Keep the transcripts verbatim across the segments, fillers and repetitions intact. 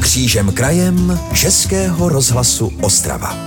Křížem krajem Českého rozhlasu Ostrava.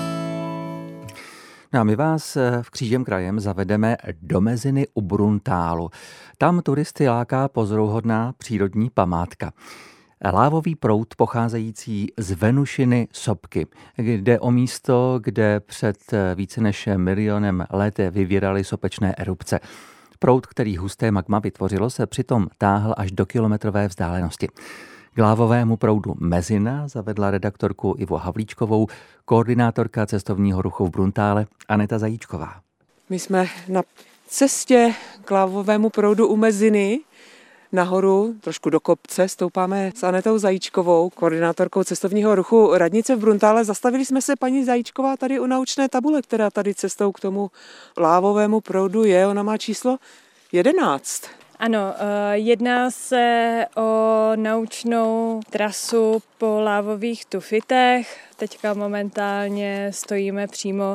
No a my vás v Křížem krajem zavedeme do Meziny u Bruntálu. Tam turisty láká pozoruhodná přírodní památka. Lávový proud pocházející z Venušiny sopky. Jde o místo, kde před více než milionem let vyvíraly sopečné erupce. Proud, který husté magma vytvořilo, se přitom táhl až do kilometrové vzdálenosti. K lávovému proudu Mezina zavedla redaktorku Ivo Havlíčkovou koordinátorka cestovního ruchu v Bruntále Aneta Zajíčková. My jsme na cestě k lávovému proudu u Meziny. Nahoru, trošku do kopce, stoupáme s Anetou Zajíčkovou, koordinátorkou cestovního ruchu radnice v Bruntále. Zastavili jsme se, paní Zajíčková, tady u naučné tabule, která tady cestou k tomu lávovému proudu je. Ona má číslo jedenáct. Ano, jedná se o naučnou trasu po lávových tufitech. Teďka momentálně stojíme přímo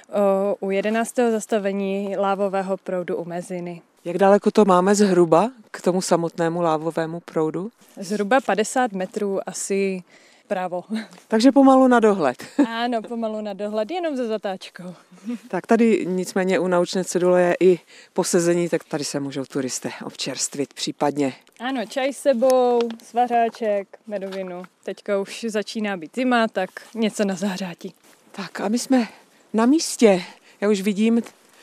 u jedenáctého zastavení lávového proudu u Meziny. Jak daleko to máme zhruba k tomu samotnému lávovému proudu? Zhruba padesát metrů asi pravo. Takže pomalu na dohled. Ano, pomalu na dohled, jenom se zatáčkou. Tak tady nicméně u naučné cedule je i posezení, tak tady se můžou turisté občerstvit případně. Ano, čaj s sebou, svařáček, medovinu. Teďka už začíná být zima, tak něco na zahřátí. Tak a my jsme na místě. Já už vidím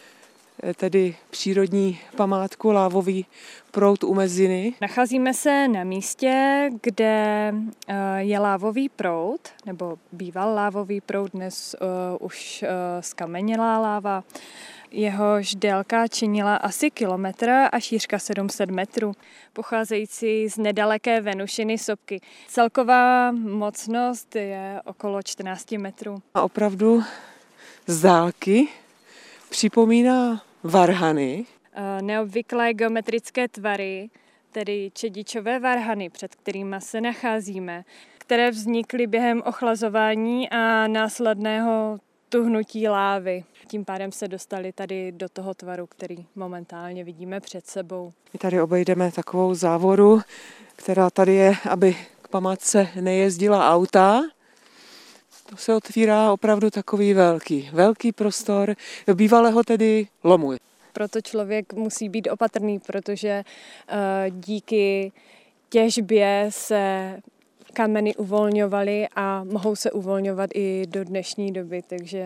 tedy přírodní památku lávový proud u Meziny. Nacházíme se na místě, kde je lávový proud, nebo býval lávový proud, dnes uh, už uh, skamenělá láva. Jehož délka činila asi kilometr a šířka sedm set metrů, pocházející z nedaleké Venušiny sopky. Celková mocnost je okolo čtrnáct metrů. A opravdu z dálky připomíná varhany. Neobvyklé geometrické tvary, tedy čedičové varhany, před kterými se nacházíme, které vznikly během ochlazování a následného tuhnutí lávy. Tím pádem se dostali tady do toho tvaru, který momentálně vidíme před sebou. My tady obejdeme takovou závoru, která tady je, aby k památce nejezdila auta. To se otvírá opravdu takový velký, velký prostor bývalého tedy lomu. Proto člověk musí být opatrný, protože uh, díky těžbě se kameny uvolňovaly a mohou se uvolňovat i do dnešní doby, takže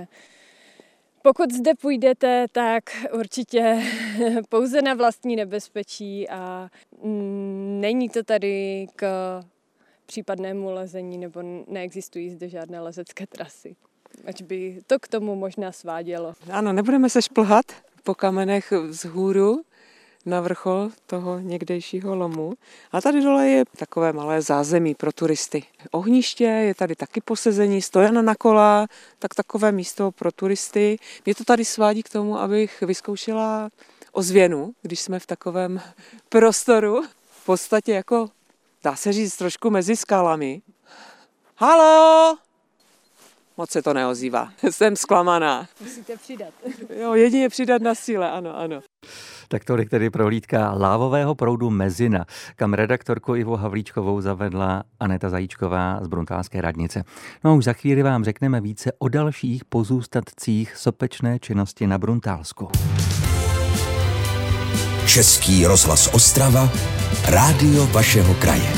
pokud zde půjdete, tak určitě pouze na vlastní nebezpečí a mm, není to tady k případnému lezení, nebo neexistují zde žádné lezecké trasy. Ať by to k tomu možná svádělo. Ano, nebudeme se šplhat po kamenech vzhůru na vrchol toho někdejšího lomu. A tady dole je takové malé zázemí pro turisty. Ohniště, je tady taky posezení, stojana na kola, tak takové místo pro turisty. Mě to tady svádí k tomu, abych vyzkoušela ozvěnu, když jsme v takovém prostoru. V podstatě jako, dá se říct, trošku mezi skalami. Haló! Moc se to neozývá. Jsem zklamaná. Musíte přidat. Jo, jedině přidat na síle, ano, ano. Tak tolik tedy prohlídka lávového proudu Mezina, kam redaktorku Ivo Havlíčkovou zavedla Aneta Zajíčková z Bruntálské radnice. No a už za chvíli vám řekneme více o dalších pozůstatcích sopečné činnosti na Bruntálsku. Český rozhlas Ostrava, rádio vašeho kraje.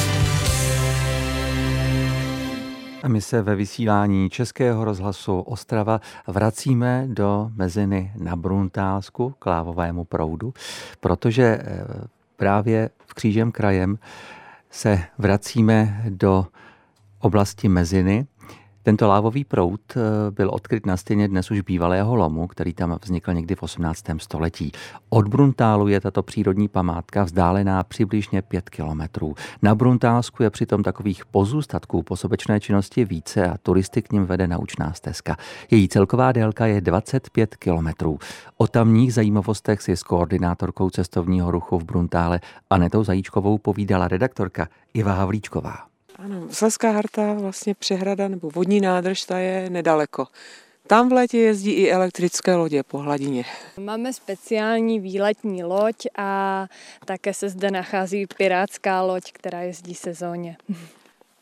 A my se ve vysílání Českého rozhlasu Ostrava vracíme do Meziny na Bruntálsku k lávovému proudu, protože právě v Křížem krajem se vracíme do oblasti Meziny. Tento lávový proud byl odkryt na stěně dnes už bývalého lomu, který tam vznikl někdy v osmnáctém století. Od Bruntálu je tato přírodní památka vzdálená přibližně pět kilometrů. Na Bruntálsku je přitom takových pozůstatků po sopečné činnosti více a turisty k nim vede naučná stezka. Její celková délka je dvacet pět kilometrů. O tamních zajímavostech si s koordinátorkou cestovního ruchu v Bruntále Anetou Zajíčkovou povídala redaktorka Iva Havlíčková. Ano, Slezská Harta, vlastně přehrada nebo vodní nádrž, ta je nedaleko. Tam v létě jezdí i elektrické lodě po hladině. Máme speciální výletní loď a také se zde nachází pirátská loď, která jezdí sezóně.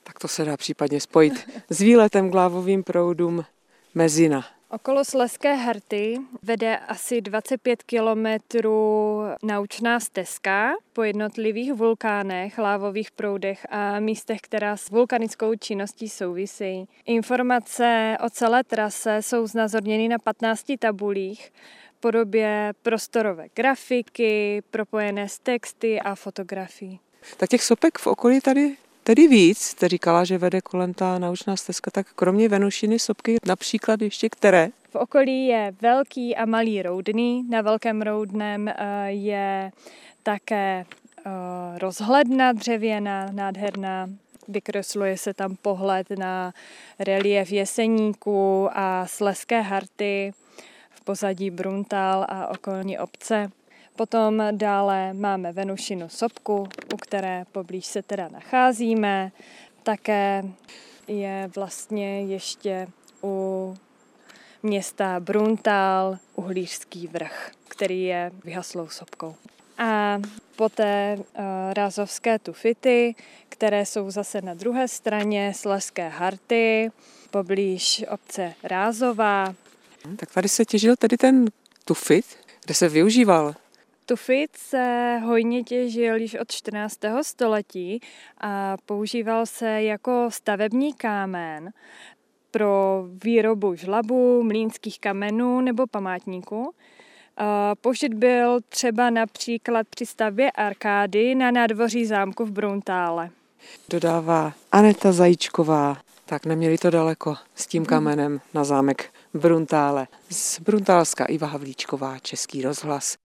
Tak to se dá případně spojit s výletem k lávovým proudům Mezina. Okolo Slezské Harty vede asi dvacet pět kilometrů naučná stezka po jednotlivých vulkánech, lávových proudech a místech, která s vulkanickou činností souvisejí. Informace o celé trase jsou znázorněny na patnácti tabulích v podobě prostorové grafiky, propojené s texty a fotografií. Tak těch sopek v okolí tady tedy víc, jste říkala, že vede kolem ta naučná stezka, tak kromě Venušiny sopky například ještě které? V okolí je Velký a Malý Roudný. Na Velkém Roudném je také rozhledna dřevěná, nádherná. Vykresluje se tam pohled na relief Jeseníku a Slezské Harty, v pozadí Bruntál a okolní obce. Potom dále máme Venušinu sopku, u které poblíž se teda nacházíme. Také je vlastně ještě u města Bruntál Uhlířský vrch, který je vyhaslou sopkou. A poté uh, Rázovské tufity, které jsou zase na druhé straně Slezské Harty, poblíž obce Rázová. Tak tady se těžil tedy ten tufit, kde se využíval. Tufit se hojně těžil již od čtrnáctého století a používal se jako stavební kámen pro výrobu žlabu, mlýnských kamenů nebo památníků. Použit byl třeba například při stavbě arkády na nádvoří zámku v Bruntále. Dodává Aneta Zajíčková. Tak neměli to daleko s tím kamenem na zámek v Bruntále. Z Bruntálska Iva Havlíčková, Český rozhlas.